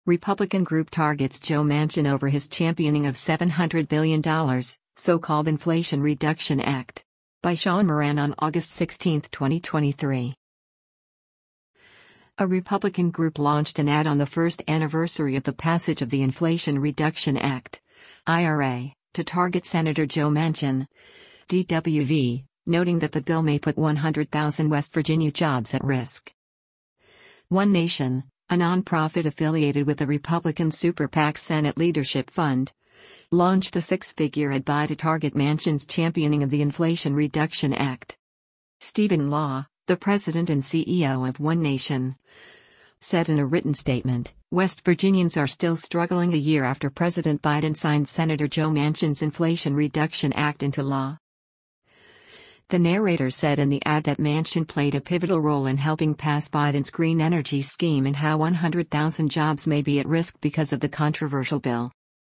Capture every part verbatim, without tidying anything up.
Republican group targets Joe Manchin over his championing of seven hundred billion dollars, so-called Inflation Reduction Act. By Sean Moran on August sixteenth, twenty twenty-three. A Republican group launched an ad on the first anniversary of the passage of the Inflation Reduction Act, I R A, to target Senator Joe Manchin, D W V, noting that the bill may put one hundred thousand West Virginia jobs at risk. One Nation, a nonprofit affiliated with the Republican Super PAC Senate Leadership Fund, launched a six-figure ad buy to target Manchin's championing of the Inflation Reduction Act. Stephen Law, the president and C E O of One Nation, said in a written statement, West Virginians are still struggling a year after President Biden signed Senator Joe Manchin's Inflation Reduction Act into law. The narrator said in the ad that Manchin played a pivotal role in helping pass Biden's green energy scheme and how one hundred thousand jobs may be at risk because of the controversial bill.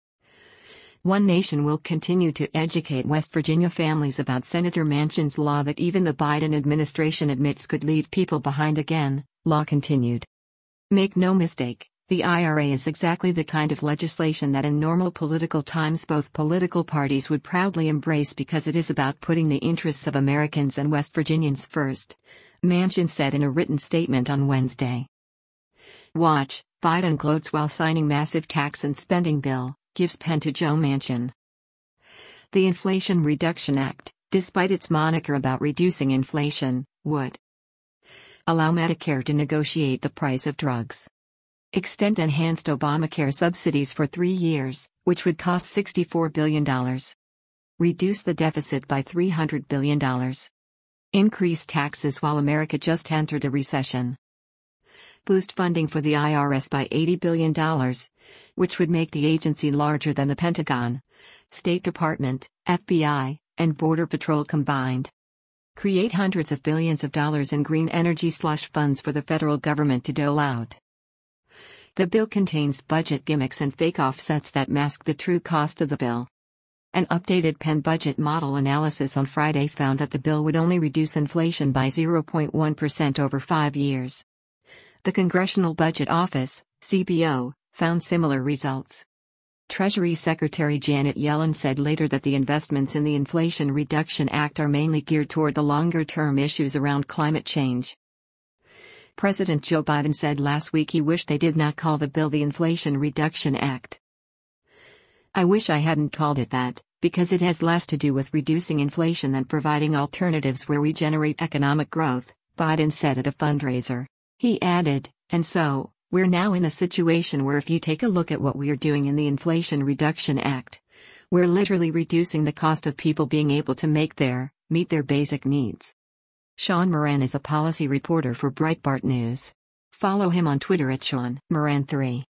One Nation will continue to educate West Virginia families about Senator Manchin's law that even the Biden administration admits could leave people behind again, Law continued. Make no mistake, the I R A is exactly the kind of legislation that in normal political times both political parties would proudly embrace because it is about putting the interests of Americans and West Virginians first, Manchin said in a written statement on Wednesday. Watch, Biden gloats while signing massive tax and spending bill, gives pen to Joe Manchin. The Inflation Reduction Act, despite its moniker about reducing inflation, would allow Medicare to negotiate the price of drugs, extend enhanced Obamacare subsidies for three years, which would cost sixty-four billion dollars, reduce the deficit by three hundred billion dollars, increase taxes while America just entered a recession, boost funding for the I R S by eighty billion dollars, which would make the agency larger than the Pentagon, State Department, F B I, and Border Patrol combined. Create hundreds of billions of dollars in green energy slush funds for the federal government to dole out. The bill contains budget gimmicks and fake offsets that mask the true cost of the bill. An updated Penn budget model analysis on Friday found that the bill would only reduce inflation by zero point one percent over five years. The Congressional Budget Office, C B O, found similar results. Treasury Secretary Janet Yellen said later that the investments in the Inflation Reduction Act are mainly geared toward the longer-term issues around climate change. President Joe Biden said last week he wished they did not call the bill the Inflation Reduction Act. I wish I hadn't called it that, because it has less to do with reducing inflation than providing alternatives where we generate economic growth, Biden said at a fundraiser. He added, and so, we're now in a situation where if you take a look at what we're doing in the Inflation Reduction Act, we're literally reducing the cost of people being able to make their, meet their basic needs. Sean Moran is a policy reporter for Breitbart News. Follow him on Twitter at Sean Moran three.